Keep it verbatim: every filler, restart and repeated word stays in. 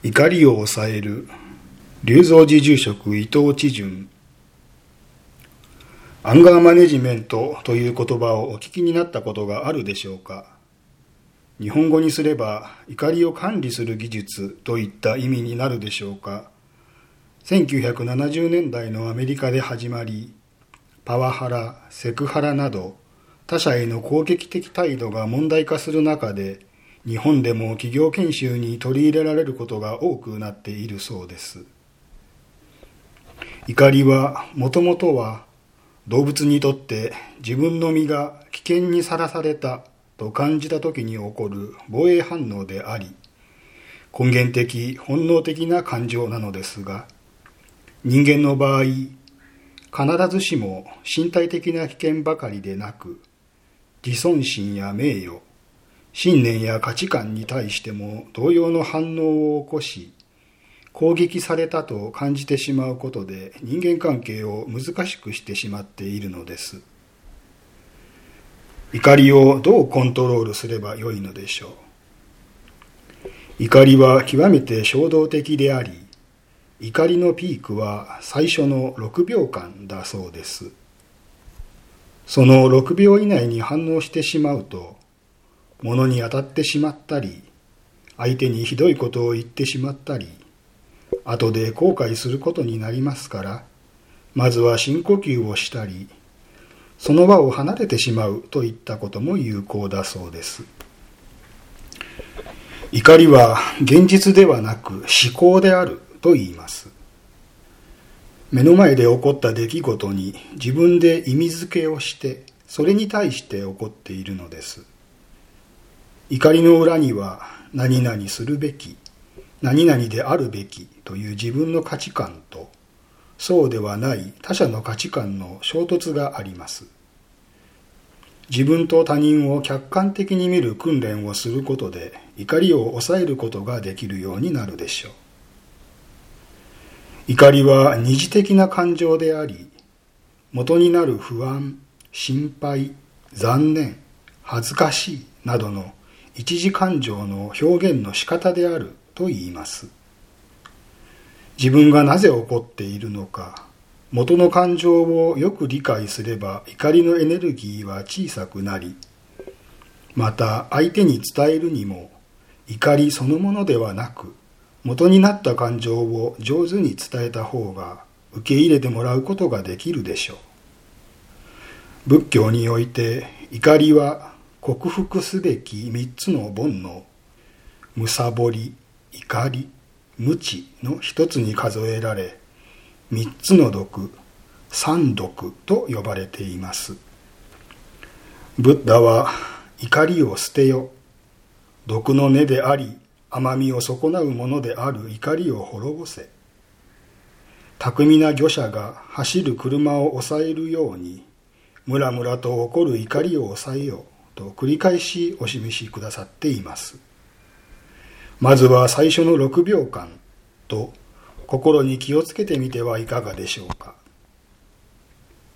怒りを抑える龍造寺住職伊藤知順。アンガーマネジメントという言葉をお聞きになったことがあるでしょうか。日本語にすれば怒りを管理する技術といった意味になるでしょうか。せんきゅうひゃくななじゅうねんだいのアメリカで始まり、パワハラ、セクハラなど他者への攻撃的態度が問題化する中で、日本でも企業研修に取り入れられることが多くなっているそうです。怒りはもともとは動物にとって自分の身が危険にさらされたと感じた時に起こる防衛反応であり、根源的本能的な感情なのですが、人間の場合、必ずしも身体的な危険ばかりでなく、自尊心や名誉、信念や価値観に対しても同様の反応を起こし、攻撃されたと感じてしまうことで人間関係を難しくしてしまっているのです。怒りをどうコントロールすればよいのでしょう。怒りは極めて衝動的であり、怒りのピークは最初のろくびょうかんだそうです。そのろくびょう以内に反応してしまうと、物に当たってしまったり、相手にひどいことを言ってしまったり、後で後悔することになりますから、まずは深呼吸をしたり、その場を離れてしまうといったことも有効だそうです。怒りは現実ではなく思考であると言います。目の前で起こった出来事に自分で意味付けをして、それに対して起こっているのです。怒りの裏には何々するべき、何々であるべきという自分の価値観と、そうではない他者の価値観の衝突があります。自分と他人を客観的に見る訓練をすることで、怒りを抑えることができるようになるでしょう。怒りは二次的な感情であり、元になる不安、心配、残念、恥ずかしいなどの一次感情の表現の仕方であると言います。自分がなぜ起こっているのか、元の感情をよく理解すれば怒りのエネルギーは小さくなり、また相手に伝えるにも怒りそのものではなく、元になった感情を上手に伝えた方が受け入れてもらうことができるでしょう。仏教において怒りは克服すべき三つの煩悩、むさぼり、怒り、無知の一つに数えられ、三つの毒、三毒と呼ばれています。ブッダは怒りを捨てよ、毒の根であり、甘みを損なうものである怒りを滅ぼせ。巧みな御者が走る車を抑えるように、ムラムラと起こる怒りを抑えようと繰り返しお示しくださっています。まずは最初のろくびょうかんと心に気をつけてみてはいかがでしょうか。